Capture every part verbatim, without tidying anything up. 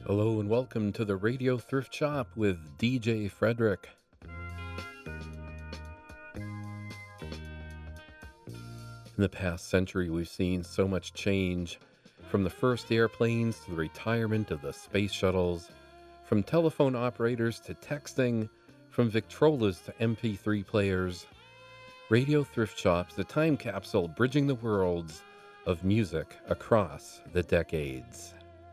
Hello and welcome to the Radio Thrift Shop with D J Frederick. In the past century, we've seen so much change, from the first airplanes to the retirement of the space shuttles, from telephone operators to texting, from Victrolas to M P three players. Radio Thrift Shop's a time capsule bridging the worlds of music across the decades.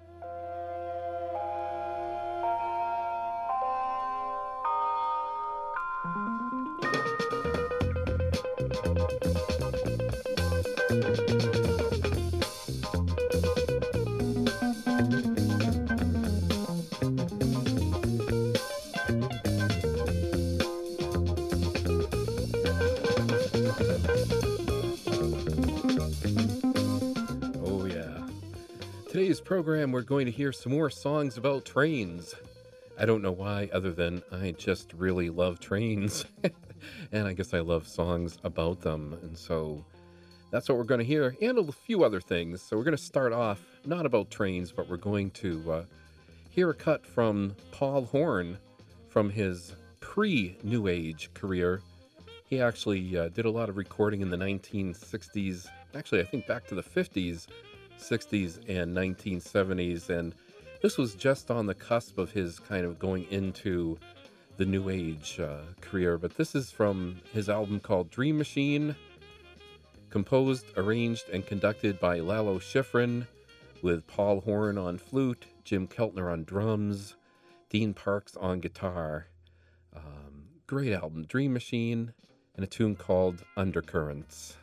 Today's program, we're going to hear some more songs about trains. I don't know why, other than I just really love trains. And I guess I love songs about them. And so that's what we're going to hear, and a few other things. So we're going to start off, not about trains, but we're going to uh, hear a cut from Paul Horn from his pre-New Age career. He actually uh, did a lot of recording in the nineteen sixties. Actually, I think back to the fifties. sixties and nineteen seventies, and this was just on the cusp of his kind of going into the New Age uh, career. But this is from his album called Dream Machine, composed, arranged, and conducted by Lalo Schifrin, with Paul Horn on flute, Jim Keltner on drums, Dean Parks on guitar. Um, great album, Dream Machine, and a tune called Undercurrents.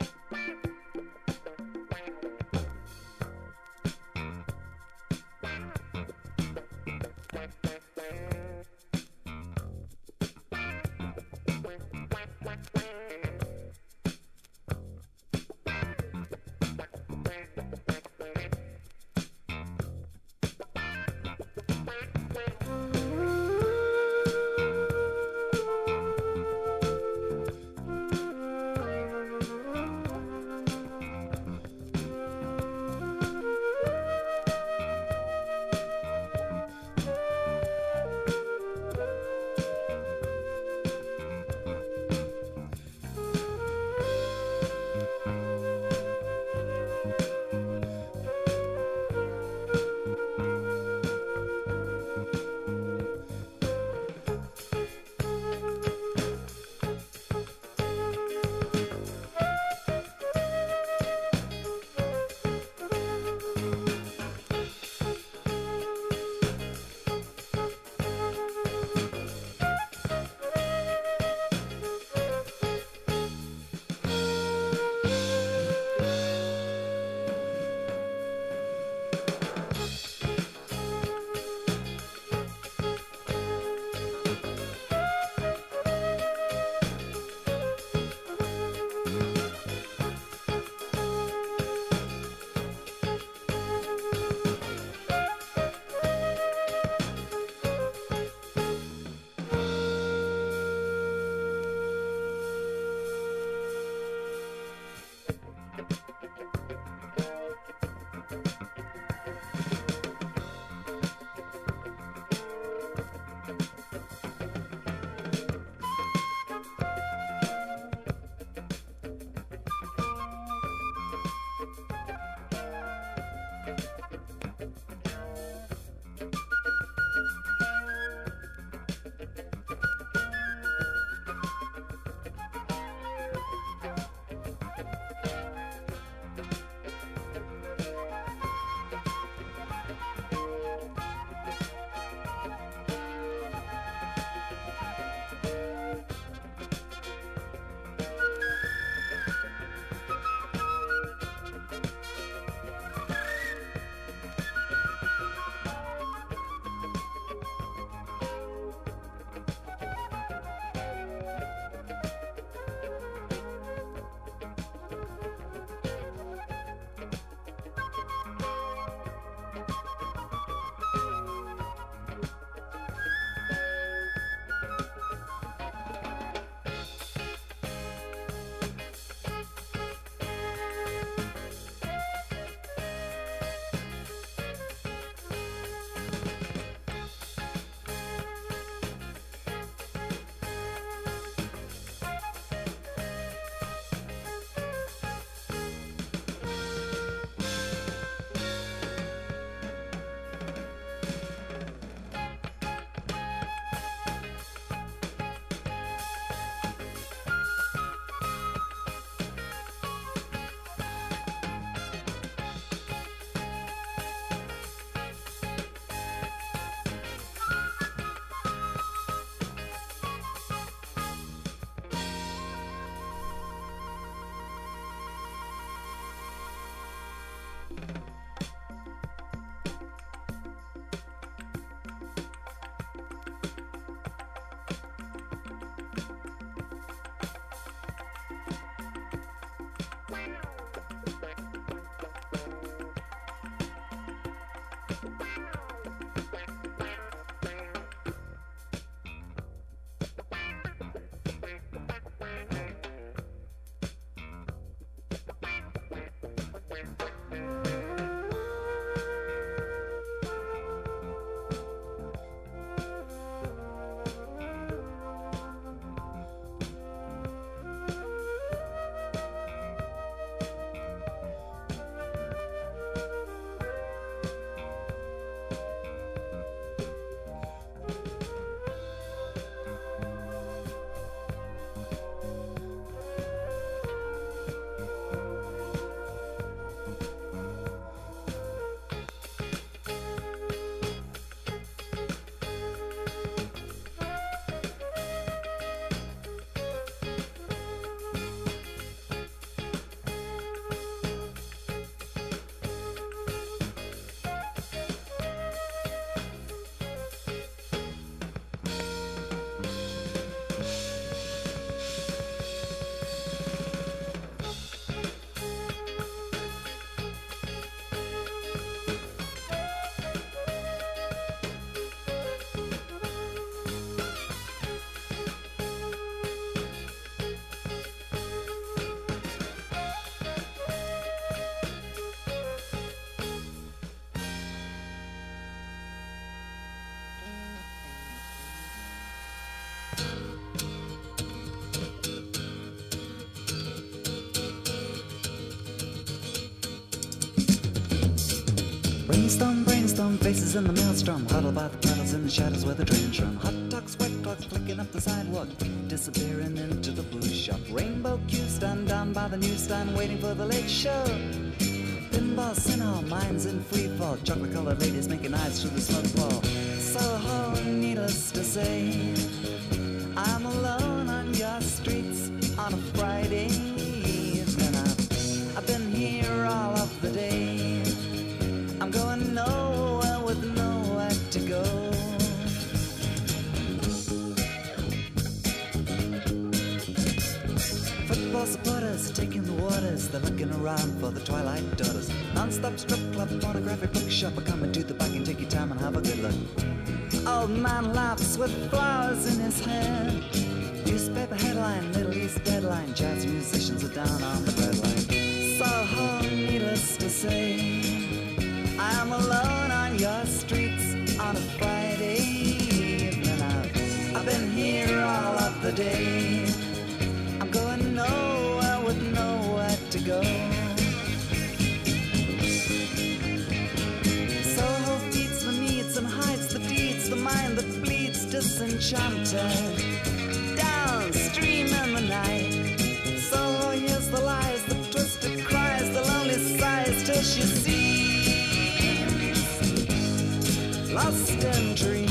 Bye. Brainstorm, brainstorm, faces in the maelstrom, huddled by the puddles in the shadows where the trains run. Hot dogs, sweat clogs, flicking up the sidewalk, disappearing into the booze shop. Rainbow cues stand down by the newsstand, waiting for the late show. Pinball, cinema, minds in free fall, chocolate-colored ladies making eyes through the smoke wall. Soho, needless to say, I'm alone on your streets on a Friday evening. I've, I've been here all of the day. I'm going nowhere with nowhere to go. Football supporters are taking the waters. They're looking around for the Twilight Daughters. Non-stop strip club, pornographic bookshop are coming to the back and take your time and have a good look. Old man laughs with flowers in his hair. Newspaper headline, Middle East deadline. Jazz musicians are down on the breadline. Soho, needless to say, I'm alone on your streets on a Friday evening. I've, I've been here all of the day. I'm going nowhere with nowhere to go. Soho feeds the needs and hides the deeds, the mind that bleeds disenchanted. Downstream in the night, Soho hears the lies, the twisted cries, the lonely sighs till she sees lost in dreams.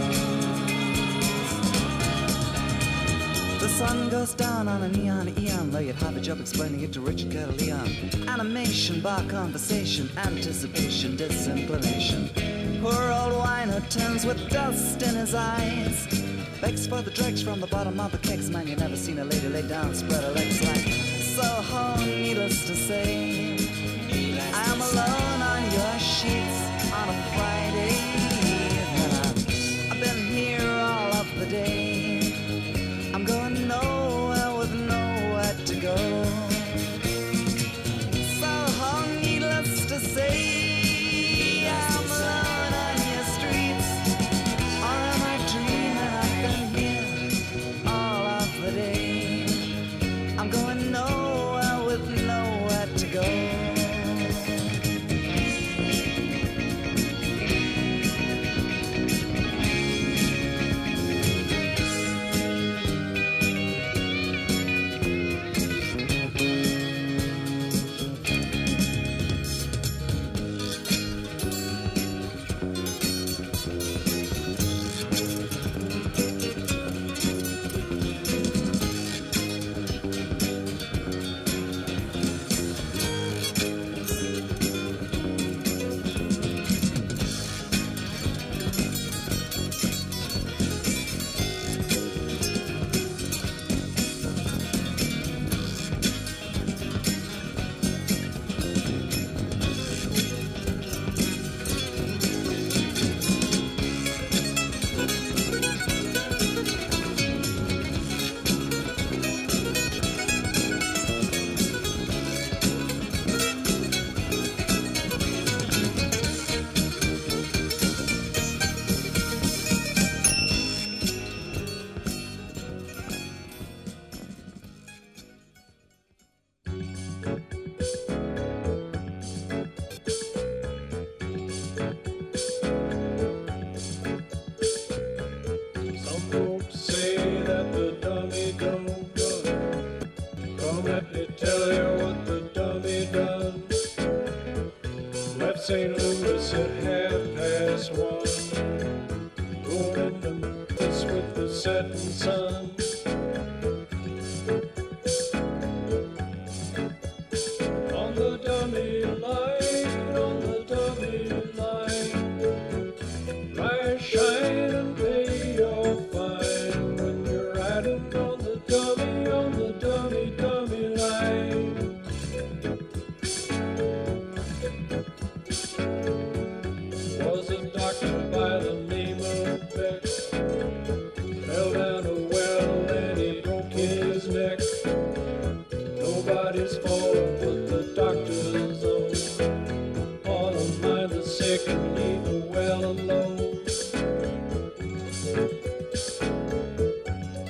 The sun goes down on a neon eon, though you'd have a job explaining it to Richard Curtis Leon. Animation, bar conversation, anticipation, disinclination. Poor old wino turns with dust in his eyes, begs for the dregs from the bottom of the kegs. Man, you never seen a lady lay down, spread her legs like Soho, needless to say, I'm alone on your sheets on a Friday. I've been here all of the day. I'm going nowhere with nowhere to go. So needless to say, I'm alone on your streets. Or am I dreaming? I've been here all of the day. I'm going nowhere with nowhere to go. Saint Louis at half past one, going into Memphis with the setting sun. On the dummy line, on the dummy line, rise, shine and pay your fine when you're riding on the dummy, on the dummy, dummy line. Was a doctor by the name of Beck, fell down a well and he broke his neck. Nobody's fault but the doctor's own. All to mind the sick and leave the well alone.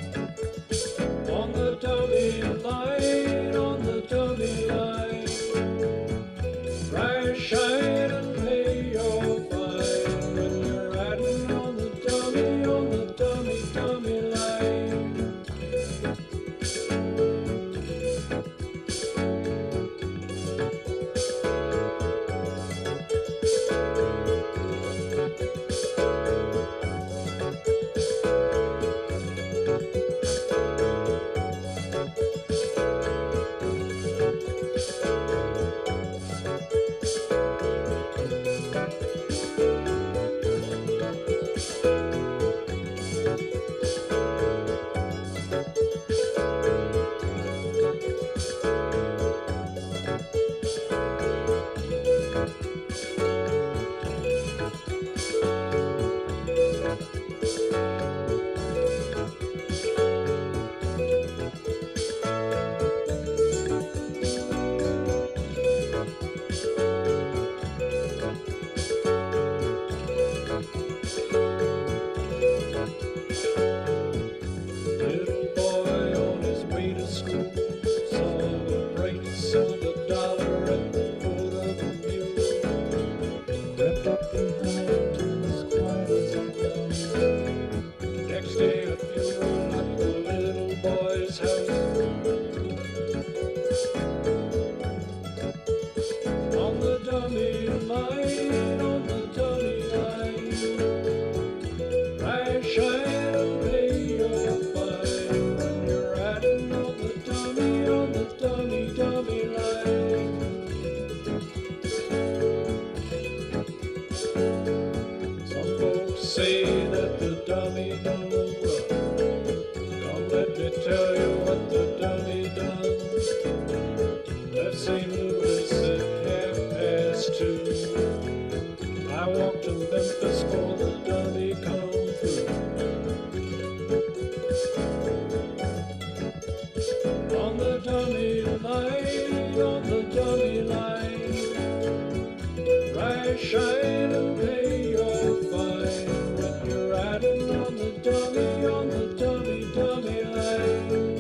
shine and pay your fine when you're riding on the dummy, on the dummy, dummy line.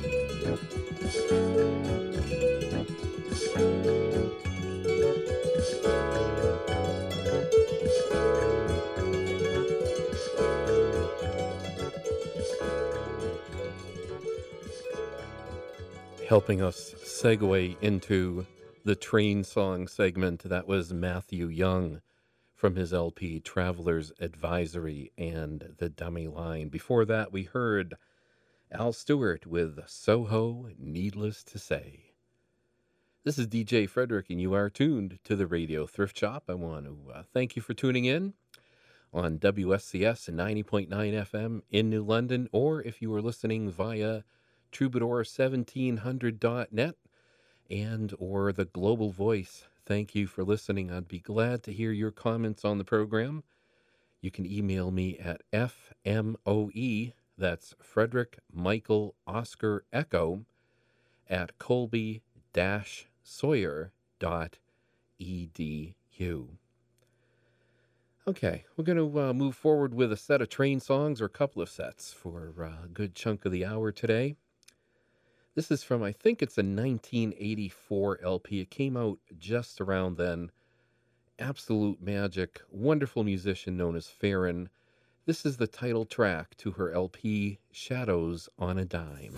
Helping us segue into the train song segment, that was Matthew Young from his L P Traveler's Advisory and The Dummy Line. Before that, we heard Al Stewart with Soho, Needless to Say. This is D J Frederick, and you are tuned to the Radio Thrift Shop. I want to uh, thank you for tuning in on W S C S ninety point nine F M in New London, or if you are listening via troubadour seventeen hundred dot net and or the Global Voice. Thank you for listening. I'd be glad to hear your comments on the program. You can email me at F M O E, that's Frederick Michael Oscar Echo, at colby dash sawyer dot e d u. Okay, we're going to uh, move forward with a set of train songs, or a couple of sets, for uh, a good chunk of the hour today. This is from, I think it's a nineteen eighty-four L P. It came out just around then. Absolute magic, wonderful musician known as Farron. This is the title track to her L P, Shadows on a Dime.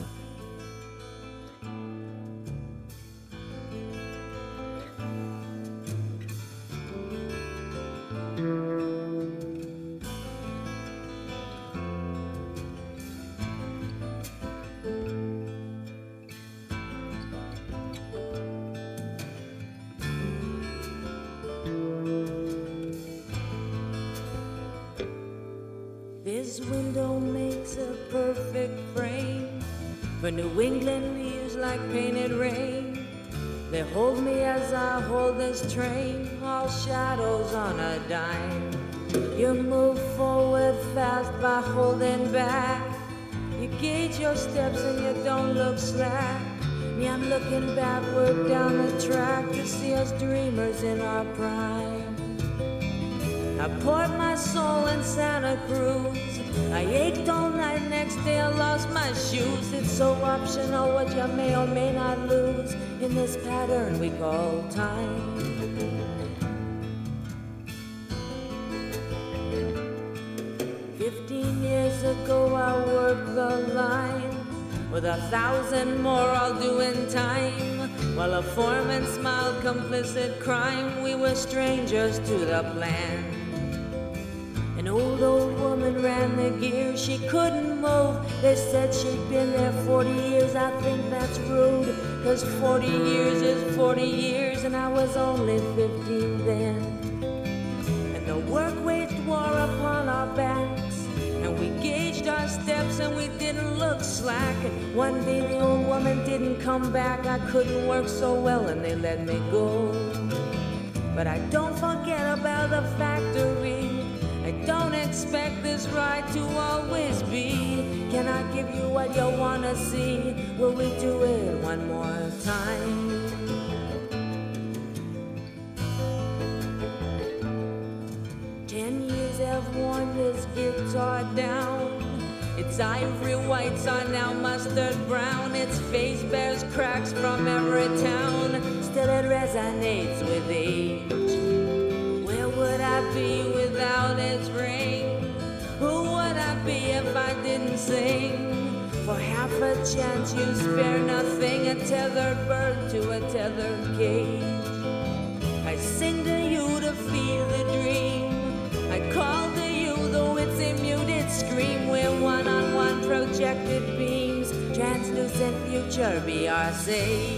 This window makes a perfect frame for New England leaves like painted rain. They hold me as I hold this train, all shadows on a dime. You move forward fast by holding back. You gauge your steps and you don't look slack. Me, I'm looking backward down the track to see us dreamers in our prime. I poured my soul in Santa Cruz. I ached all night, next day I lost my shoes. It's so optional what you may or may not lose in this pattern we call time. Fifteen years ago I worked the line, with a thousand more I'll do in time. While a foreman smiled complicit crime, we were strangers to the plan. An old, old woman ran the gear, she couldn't move. They said she'd been there forty years, I think that's rude. Cause forty years is forty years, and I was only fifteen then. And the work waged war upon our backs, and we gauged our steps and we didn't look slack. And one day the old woman didn't come back, I couldn't work so well and they let me go. But I don't forget about the factory, I don't expect this ride to always be. Can I give you what you wanna see? Will we do it one more time? Ten years have worn this guitar down. Its ivory whites are now mustard brown. Its face bears cracks from every town. Still it resonates with age. Where would I be without its ring? Who would I be if I didn't sing? For half a chance you spare nothing, a tethered bird to a tethered cage. I sing to you to feel the dream, I call to you though it's a muted scream. We're one-on-one projected beams, translucent future be our sage.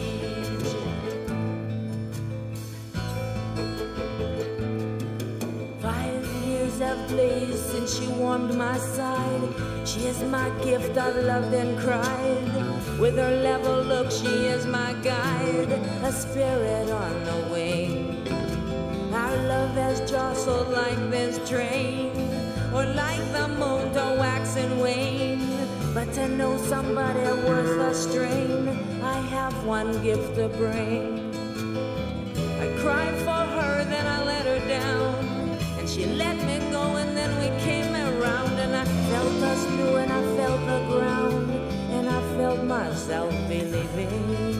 Have blazed since she warmed my side. She is my gift, I've loved and cried. With her level look, she is my guide, a spirit on the wing. Our love has jostled like this train, or like the moon to wax and wane. But to know somebody worth the strain, I have one gift to bring. I cried for her, then I let her down. self-believing.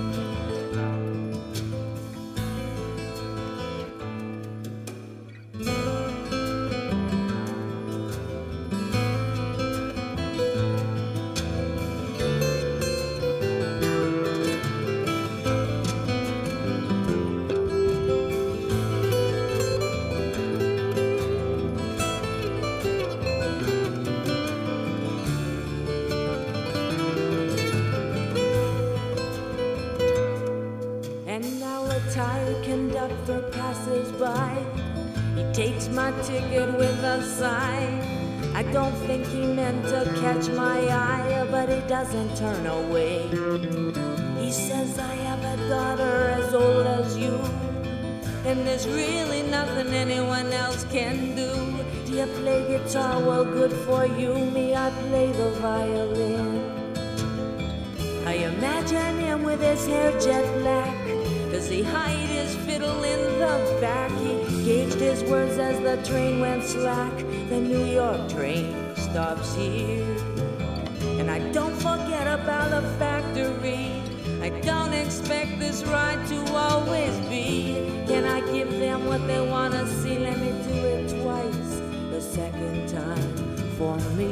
Conductor passes by. He takes my ticket with a sigh. I don't think he meant to catch my eye, but he doesn't turn away. He says, I have a daughter as old as you, and there's really nothing anyone else can do. Do you play guitar? Well, good for you. Me, I play the violin. I imagine him with his hair jet black. Does he hide his fiddle in the back? He gauged his words as the train went slack. The New York train stops here. And I don't forget about the factory. I don't expect this ride to always be. Can I give them what they want to see? Let me do it twice, the second time for me.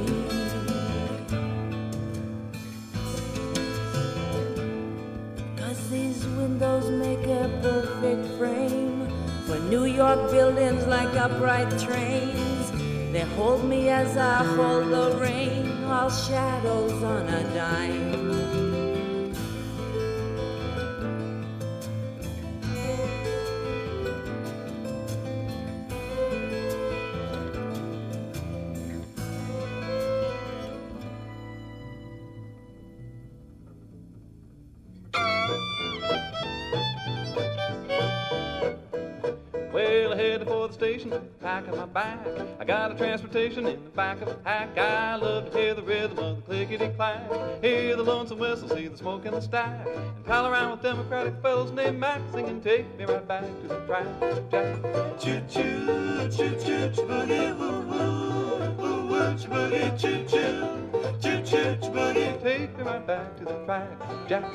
These windows make a perfect frame for New York buildings like upright trains. They hold me as I hold the rain, all shadows on a dime. Pack on my back, I got a transportation in the back of a pack. I love to hear the rhythm of the clickety-clack, hear the lonesome whistle, see the smoke in the stack, and pal around with Democratic fellows named Mac, singing take me right back to the track, Jack. Choo-choo, choo-choo, boogie, woo-woo, woo-woo, boogie, choo-choo, choo-choo, boogie, take me right back to the track, Jack.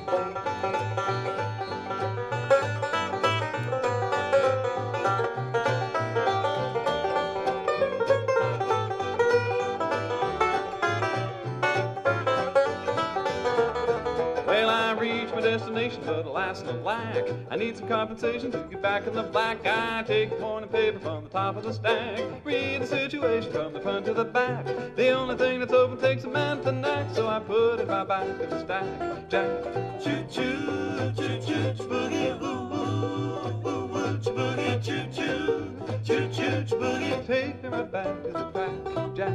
Destination, but alas and alack, I need some compensation to get back in the black. I take the morning paper from the top of the stack, read the situation from the front to the back. The only thing that's open takes a man with a knack, so I put it right back in the stack, Jack. Choo-choo, choo-choo, boogie, woo-woo, woo-woo, boogie, choo-choo, choo-choo, boogie, take me right back to the track, Jack.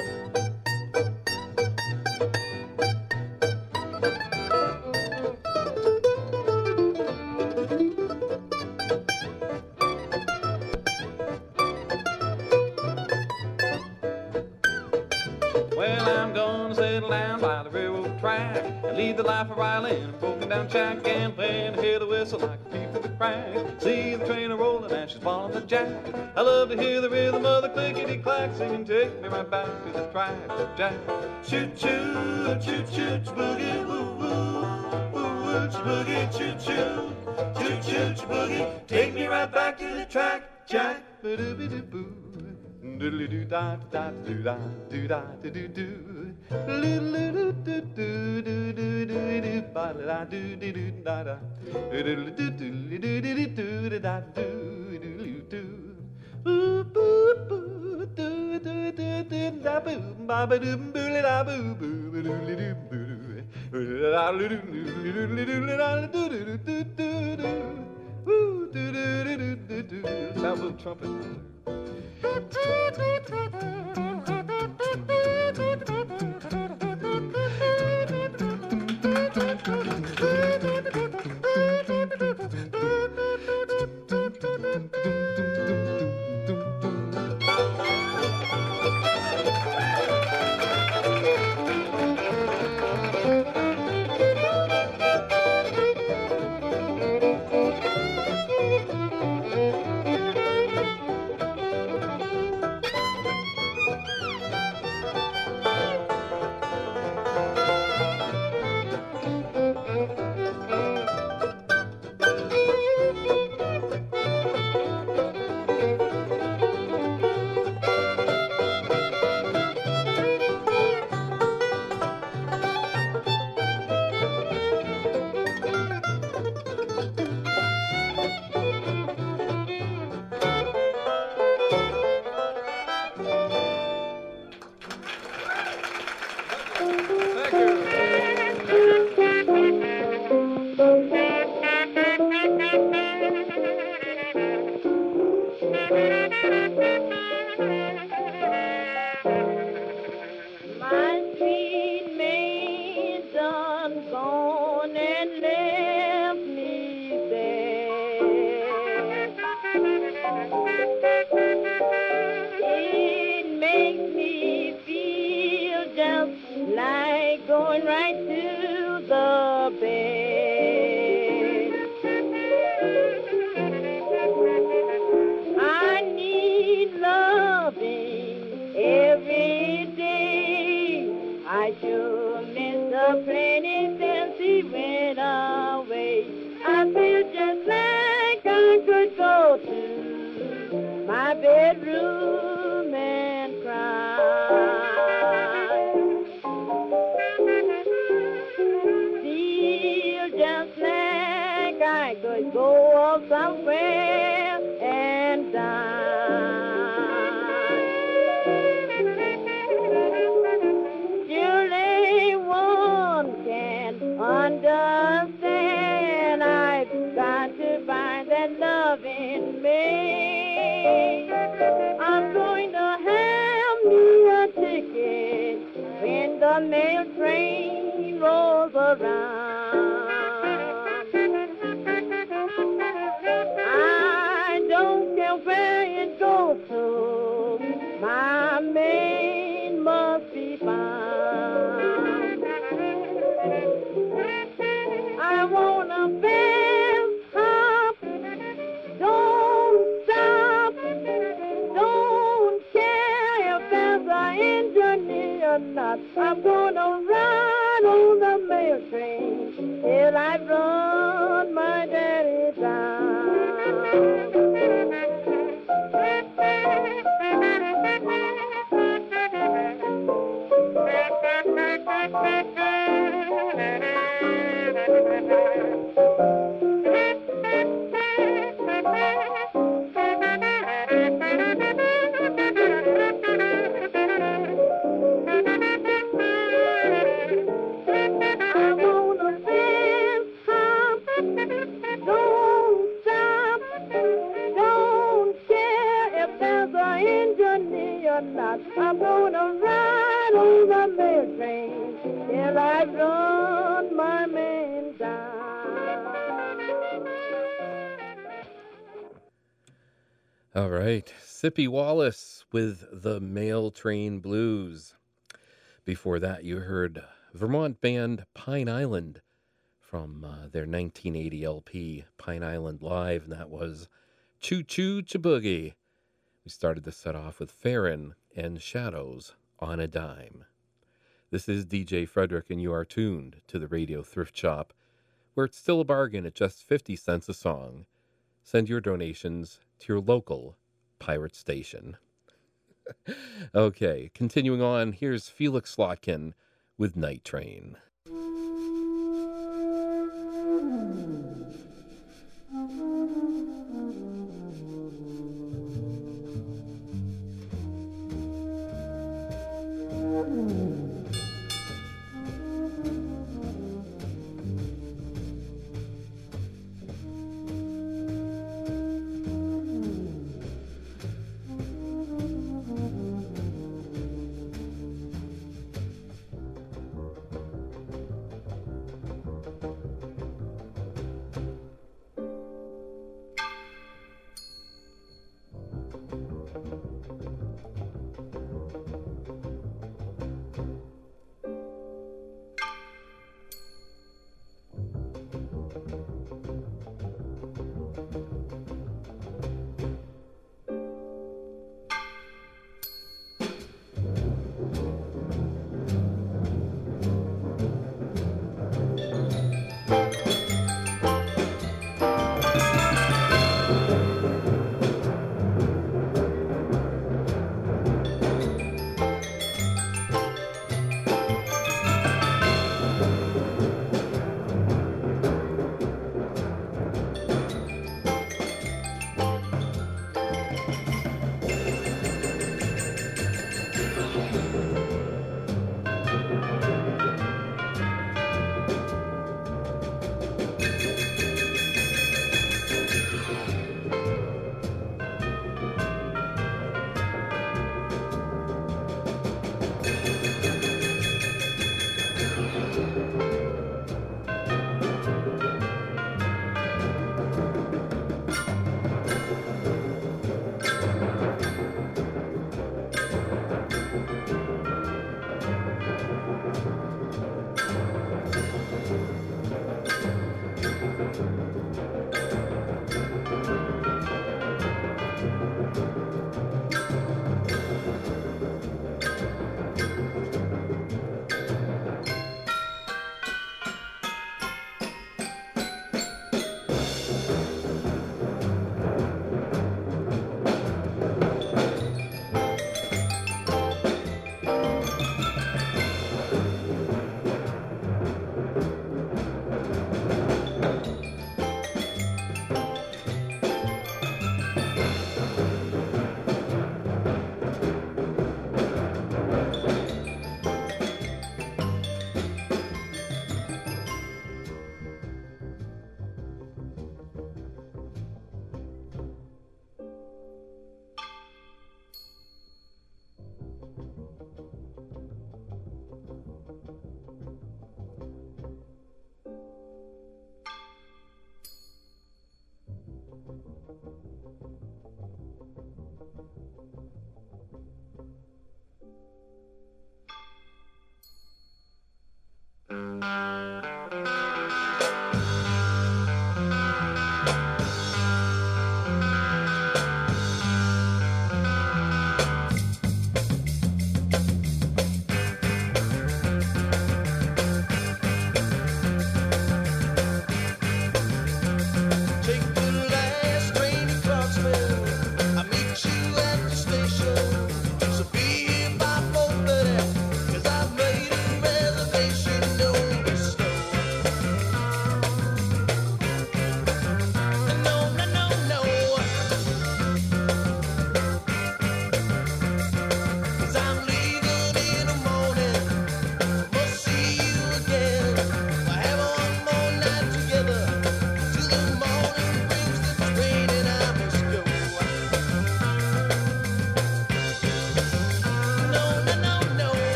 Lead the life of Riley in a broken down shack, and when I hear the whistle I can peep through the crack, see the train a rolling and she's following the jack. I love to hear the rhythm of the clickety clack, singing take me right back to the track, Jack. Choo choo, choo choo, boogie, woo woo, woo woo, boogie, choo choo, choo choo, boogie, take me right back to the track, Jack. Ba-doo-ba-doo-boo. Doodly doo da da doo da doo da doo doo doo. Doodly doo doo doo doo doo doo ba da doo doo doo da da. Doodly doo doo doo doo doo da doo doo doo. Boo boo boo doo doo doo doo da boo ba ba doo boo da boo boo doodly doo boo. Da doo doo doo doo doo da doo doo doo doo doo. Woo doo doo doo doo doo. Sound little trumpet. My sweet maid done gone and left me there. It makes me feel just like going right to the bed. I need loving every day. I sure miss the planet since he went away. I feel just like I could go to my bedroom and cry. Feel just like I could go off somewhere and die. Surely one can understand. I've got to find that love in me. I'm going to have me a ticket when the mail train rolls around. I don't care where it goes to, my maid must be found. I want a fast hop, don't stop, don't care if there's an engine or not. I'm gonna ride on the mail train till I run my daddy down. I want a fast hop, don't stop, don't care if there's an engine or not. I'm gonna ride on the mail train till I run my man down. All right, Sippy Wallace with the Mail Train Blues. Before that, you heard Vermont band Pine Island from uh, their nineteen eighty L P, Pine Island Live, and that was Choo Choo Chaboogie. We started the set off with Farron and Shadows on a Dime. This is D J Frederick, and you are tuned to the Radio Thrift Shop, where it's still a bargain at just fifty cents a song. Send your donations to your local pirate station. Okay, continuing on, here's Felix Slotkin with Night Train.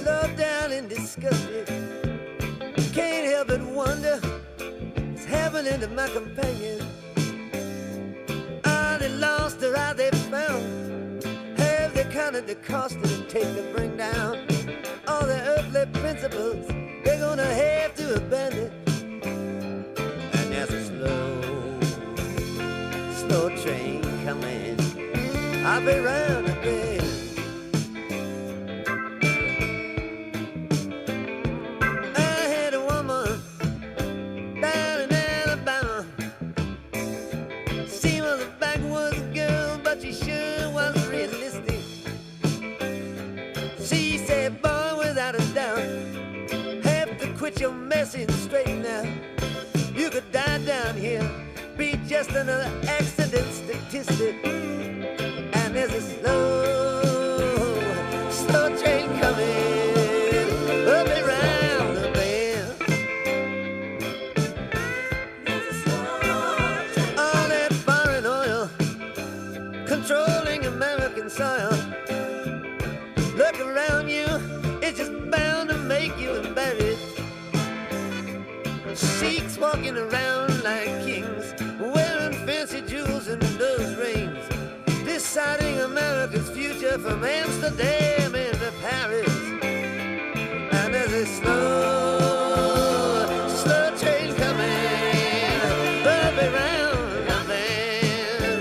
slowed down and disgusted. Can't help but wonder what's happening to my companion. Are they lost or are they found? Have they counted the cost it would take to bring down all the earthly principles they're gonna have to abandon? And there's a slow, slow train coming. I'll be round the bend. Quit your messing straight now. You could die down here, be just another accident statistic. And there's a slow, slow train coming up around the bend. All that foreign oil controlling American soil. Look around you, it's just bound to make you embarrassed. Sheiks walking around like kings, wearing fancy jewels and those rings, deciding America's future from Amsterdam into Paris. And there's a slow, slow train coming up around the bend.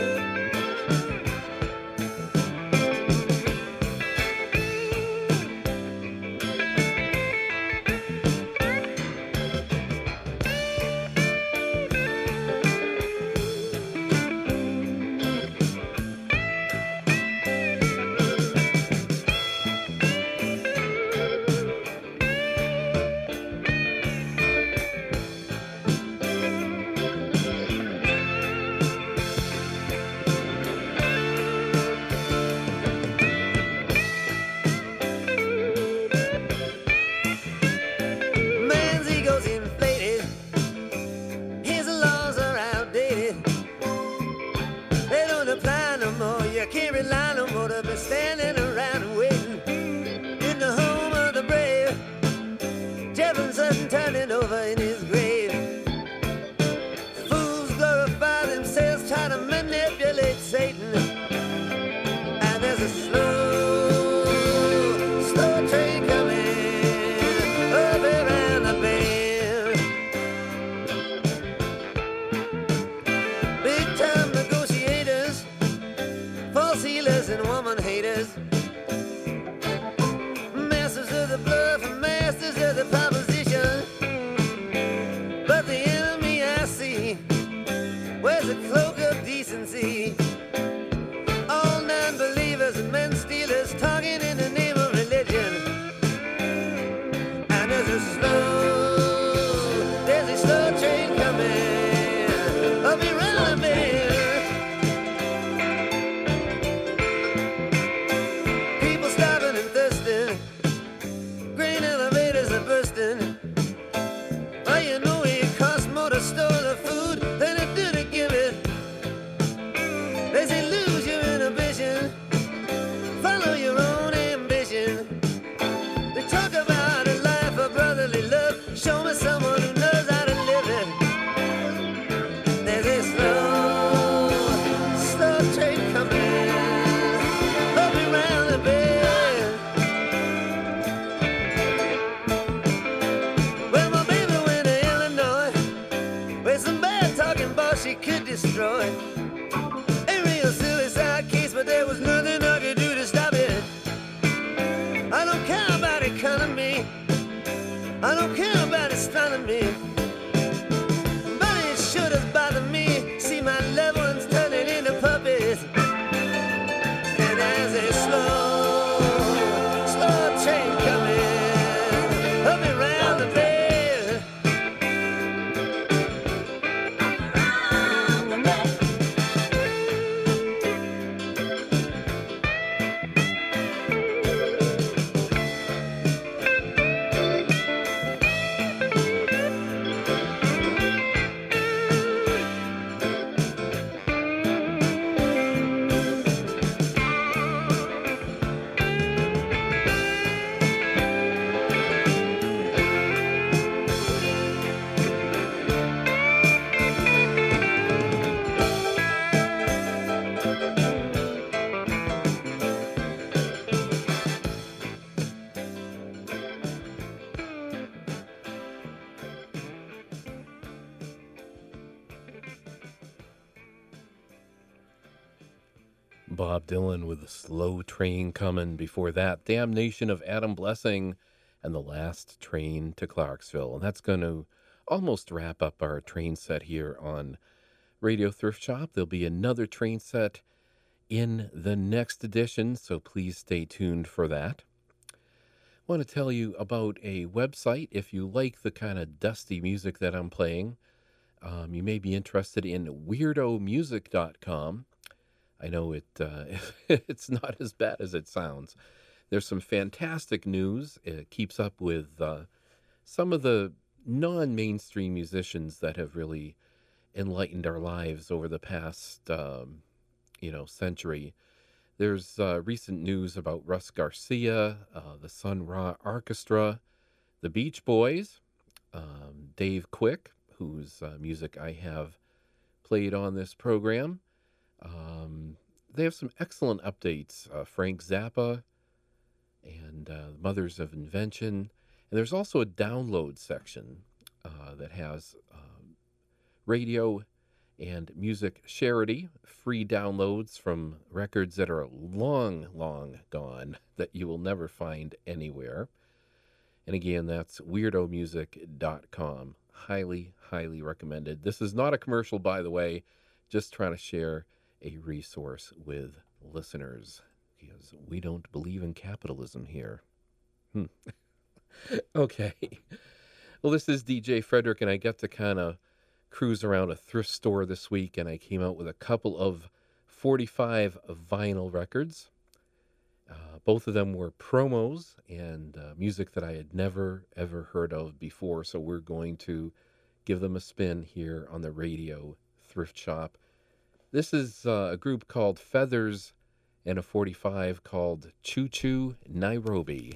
Standing around and waiting in the home of the brave. Jefferson turning over in his grave. Fools glorify themselves, try to manipulate Satan. And there's a slow, slow train coming up around the bend. Big time negotiators, false healers and woman haters, masters of the bluff and masters of the proposition. But the enemy I see wears a cloak of decency. All non-believers and men stealers talking in the name of religion. And there's a slow, there's a slow train coming up around the bend. Oh, you know it costs more to store the food than it do to give it. They say lose your inhibition, follow your own ambition. They talk about a life of brotherly love. Show me someone who knows how to live it. There's a slow, slow train coming up around the bend. She could destroy a real suicide case, but there was nothing I could do to stop it. I don't care about economy, I don't care about astronomy, but it sure does bother me. See my loved ones turning into puppets. And there's a slow, slow train coming up around the bend. Bob Dylan with a slow train coming. Before that, Damnation of Adam Blessing and the last train to Clarksville. And that's going to almost wrap up our train set here on Radio Thrift Shop. There'll be another train set in the next edition, so please stay tuned for that. I want to tell you about a website. If you like the kind of dusty music that I'm playing, um, you may be interested in weirdo music dot com. I know it uh, it's not as bad as it sounds. There's some fantastic news. It keeps up with uh, some of the non-mainstream musicians that have really enlightened our lives over the past, um, you know, century. There's uh, recent news about Russ Garcia, uh, the Sun Ra Orchestra, the Beach Boys, um, Dave Quick, whose uh, music I have played on this program. Um, they have some excellent updates. Uh, Frank Zappa and uh, Mothers of Invention. And there's also a download section uh, that has um, radio and music charity, free downloads from records that are long, long gone that you will never find anywhere. And again, that's weirdo music dot com. Highly, highly recommended. This is not a commercial, by the way, just trying to share a resource with listeners because we don't believe in capitalism here. Hmm. Okay. Well, this is D J Frederick, and I get to kind of cruise around a thrift store this week, and I came out with a couple of forty-five vinyl records. Uh, both of them were promos and uh, music that I had never, ever heard of before, so we're going to give them a spin here on the Radio Thrift Shop. This is uh, a group called Feathers and a forty-five called Choo Choo Nairobi.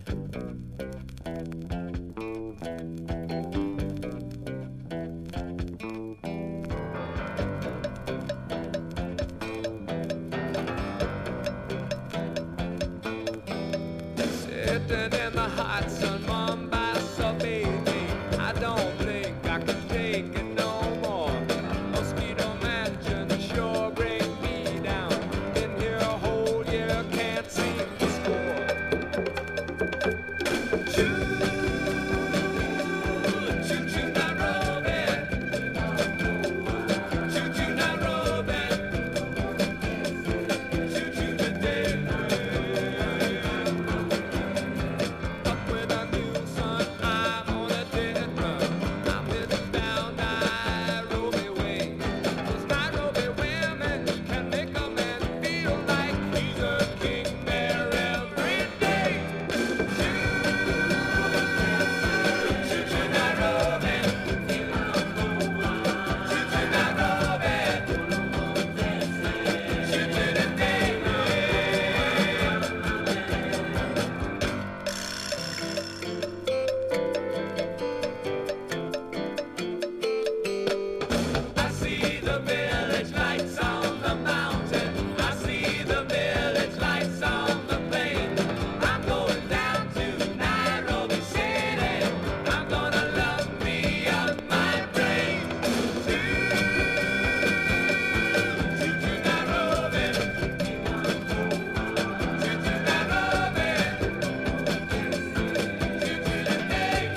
Sitting in the hot sun, Mombasa, baby. I don't think I can take it no more. Mosquito mansion sure bring me down. Been here a whole year, can't seem to score. Choo, choo choo Nairobi. Choo choo Nairobi. Choo choo today. Up with a new sun, I'm on a dead run. I'm headed down Nairobi way. Those Nairobi women can make a man feel like he's a king there every day. Choo, choo choo Nairobi. Choo choo Nairobi. Choo choo today. I see the village lights on the mountain. I see the village lights on the plain. I'm going down to Nairobi City. I'm gonna love me up my brain. Choo, choo choo Nairobi. Choo choo Nairobi. Choo choo today.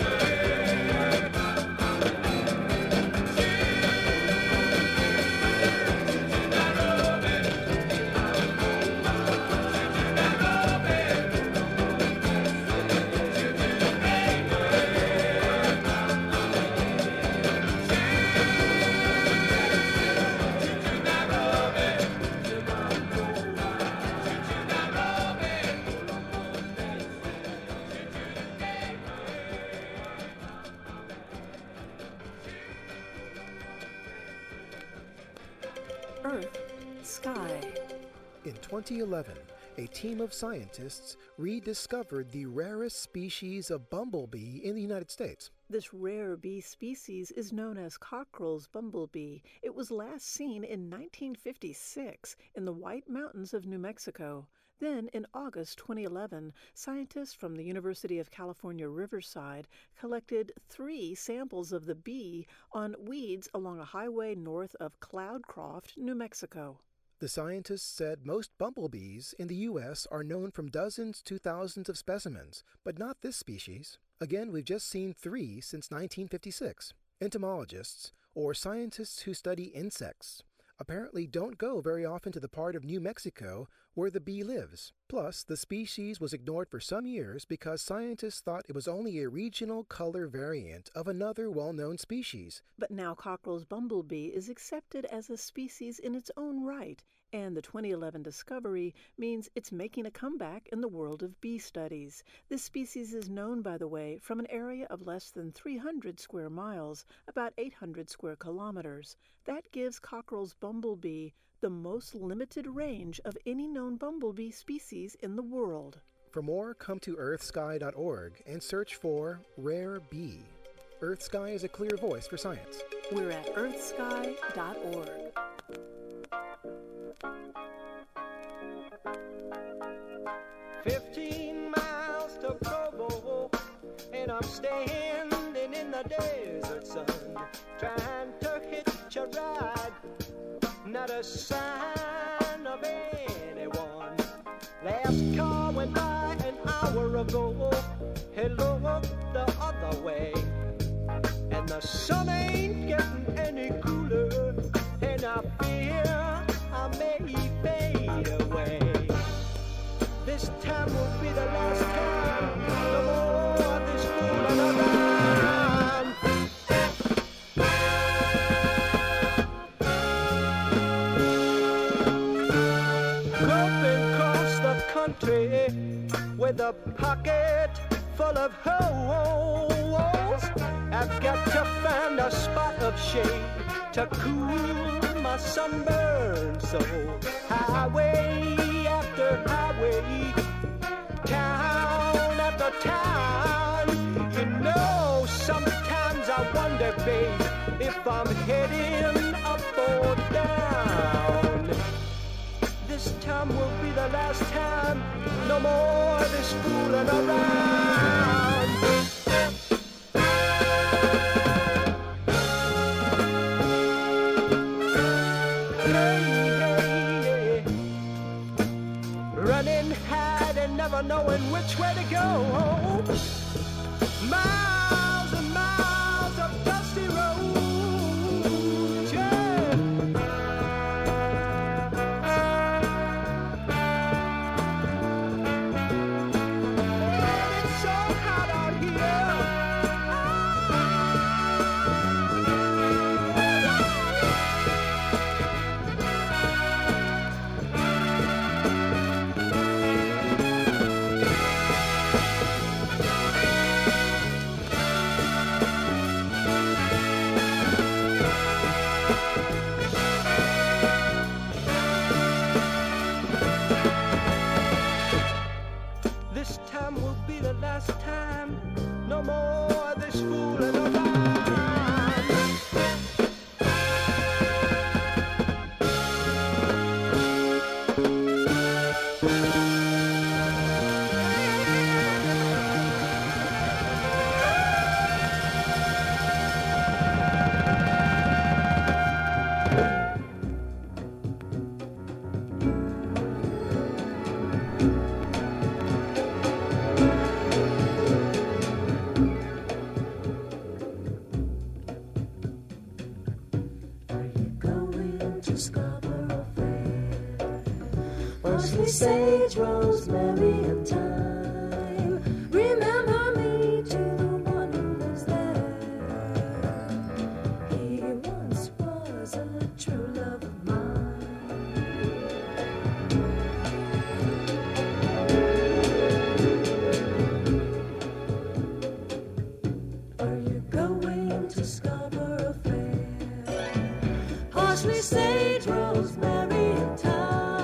Earth, sky. In twenty eleven, a team of scientists rediscovered the rarest species of bumblebee in the United States. This rare bee species is known as Cockrell's bumblebee. It was last seen in nineteen fifty-six in the White Mountains of New Mexico. Then, in August twenty eleven, scientists from the University of California, Riverside collected three samples of the bee on weeds along a highway north of Cloudcroft, New Mexico. The scientists said most bumblebees in the U S are known from dozens to thousands of specimens, but not this species. Again, we've just seen three since nineteen fifty-six. Entomologists, or scientists who study insects, apparently don't go very often to the part of New Mexico where the bee lives. Plus, the species was ignored for some years because scientists thought it was only a regional color variant of another well-known species. But now cockerel's bumblebee is accepted as a species in its own right, and the twenty eleven discovery means it's making a comeback in the world of bee studies. This species is known, by the way, from an area of less than three hundred square miles, about eight hundred square kilometers. That gives cockerel's bumblebee the most limited range of any known bumblebee species in the world. For more, come to earth sky dot org and search for Rare Bee. EarthSky is a clear voice for science. We're at earth sky dot org. Fifteen miles to Provo, and I'm standing in the desert sun, trying to hitch a ride. Not a sign of anyone. Last car went by an hour ago. It looked the other way, and the sun ain't getting any cooler, and I fear I may fade away. This time will be the last time. No more of this fooling around. Groping across the country with a pocket full of holes, I've got to find a spot of shade to cool my sunburned soul. Highway after highway, town after town. You know, sometimes I wonder, babe, if I'm heading up or down. This time will be the last time. No more this fooling around. Running hard and never knowing which way to go. Miles and miles of dusty roads, yeah. And it's so hot out here. This time will be the last time. No more of this fooling around. Sage, rosemary, and thyme. Remember me to the one who lives there. He once was a true love of mine. Are you going to Scarborough Fair? Parsley, sage, rosemary, and thyme.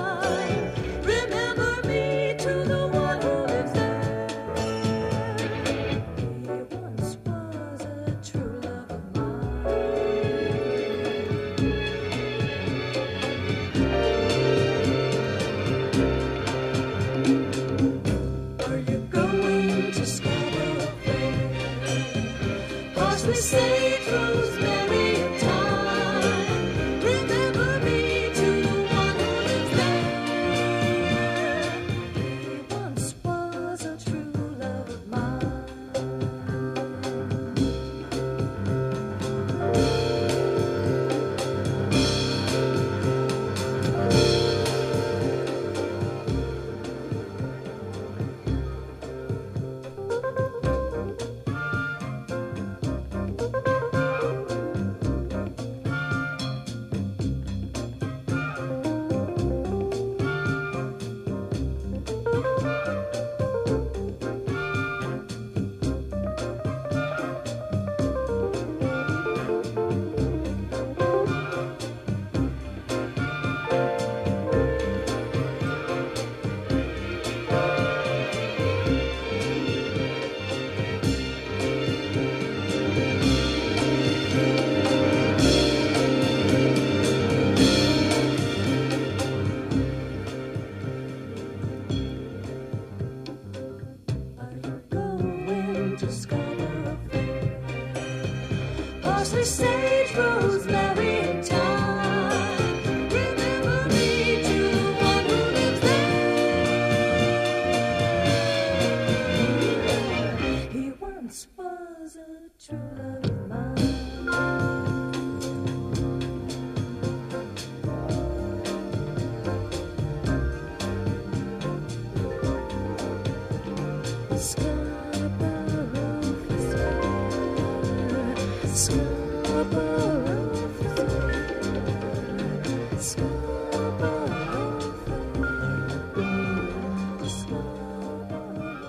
Say rosemary and thyme. Remember me to the one who to Scarborough Fair. Parsley, sage, rosemary, and thyme. Remember me to the one who lives there. He once was a true love of mine. Scarborough Fair, Scarborough Fair, Scarborough Fair, Scarborough.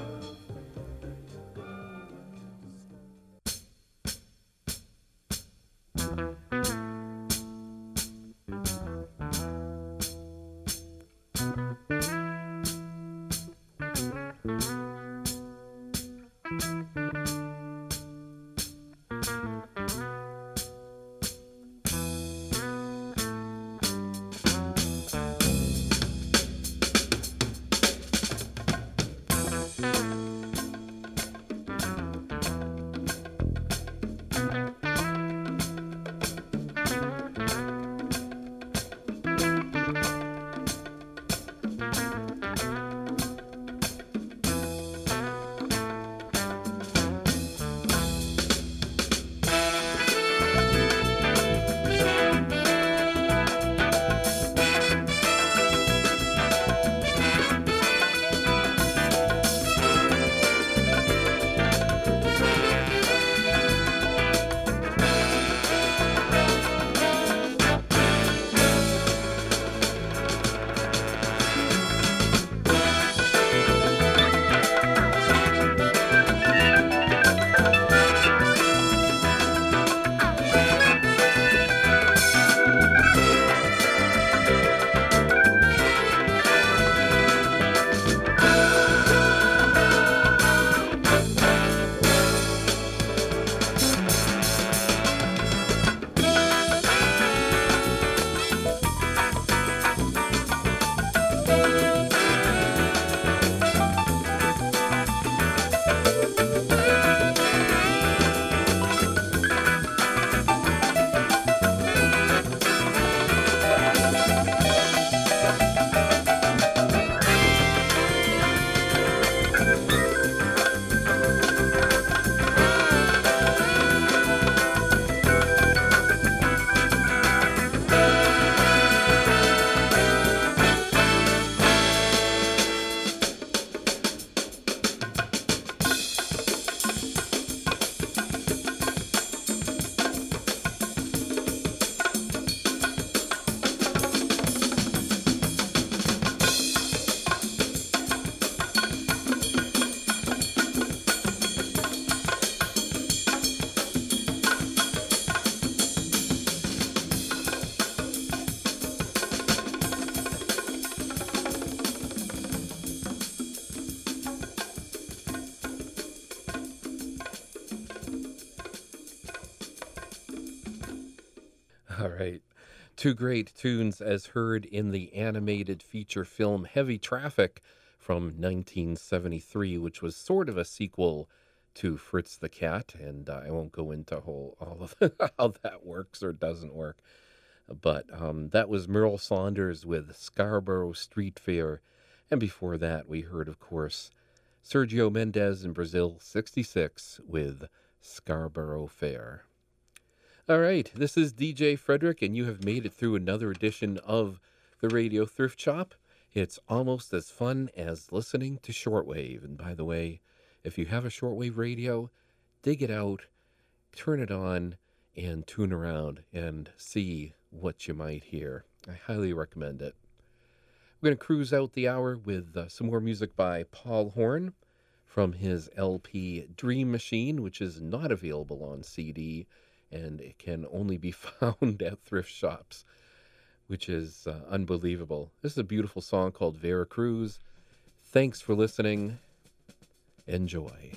All right. Two great tunes as heard in the animated feature film Heavy Traffic from nineteen seventy-three, which was sort of a sequel to Fritz the Cat. And uh, I won't go into whole, all of how that works or doesn't work. But um, that was Merle Saunders with Scarborough Street Fair. And before that, we heard, of course, Sergio Mendes in Brazil sixty-six with Scarborough Fair. All right, this is D J Frederick, and you have made it through another edition of the Radio Thrift Shop. It's almost as fun as listening to shortwave. And by the way, if you have a shortwave radio, dig it out, turn it on, and tune around and see what you might hear. I highly recommend it. We're going to cruise out the hour with uh, some more music by Paul Horn from his L P Dream Machine, which is not available on C D, and it can only be found at thrift shops, which is uh, unbelievable. This is a beautiful song called Veracruz. Thanks for listening. Enjoy.